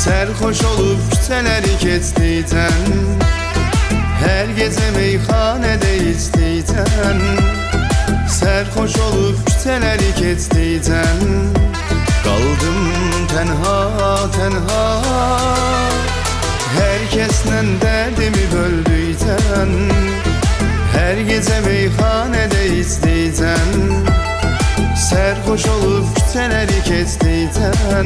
Sərxoş olub küçələri keçdikcən, hər gecə meyxanədə içdikcən, sərxoş olub küçələri keçdikcən, qaldım tənha, tənha. Hər kəslə dərdimi böldükcən, hər gecə meyxanədə içdikcən, sərxoş olub küçələri keçdikcən.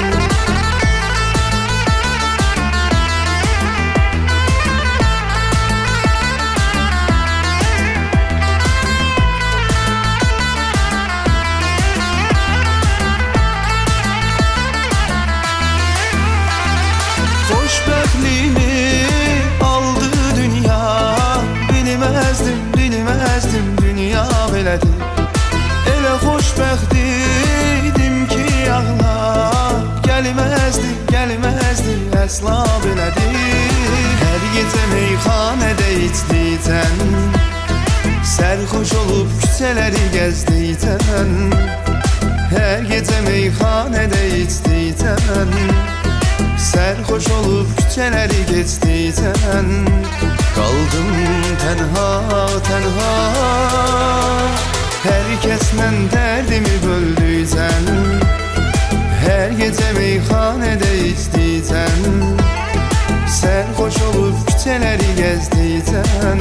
Xoşbəxtliyimi aldı dünya, bilməzdim, bilməzdim dünya belədir. Elə xoşbəxt idim ki ağlar gəlməzdi, gəlməzdi əsla belədir. Hər gecə meyxanədə içdikcən, sərxoş olub küçələri gəzdikcən, hər gecə meyxanədə içdikcən, sərxoş olub küçələri keçdikcən, qaldım tənha, tənha. Hər kəslə dərdimi böldükcən, hər gecə meyxanədə içdikcən, sərxoş olub küçələri gəzdikcən.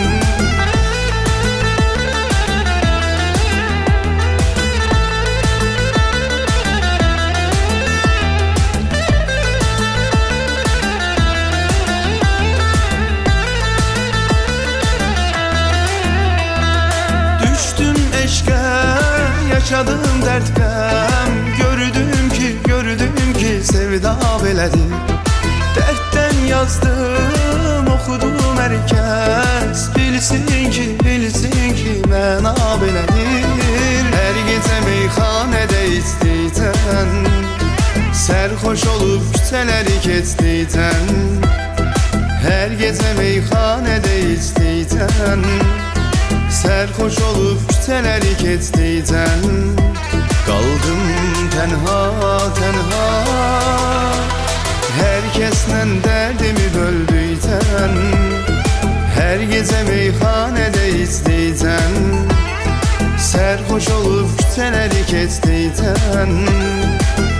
Yaşadım dert qəm, gördüm ki sevda belədir. Dərddən yazdım, oxudum hər kəs, bilsin ki məna belədir. Hər gecə meyxanədə içdikcən, sərxoş olub küçələri keçdikcən, hər gecə meyxanədə içdikcən, sərxoş olub küçələri keçdikcən, qaldım tənha, tənha. Hər kəslə dərdimi böldükcən, hər gecə meyxanədə içdikcən, sərxoş olub küçələri keçdikcən,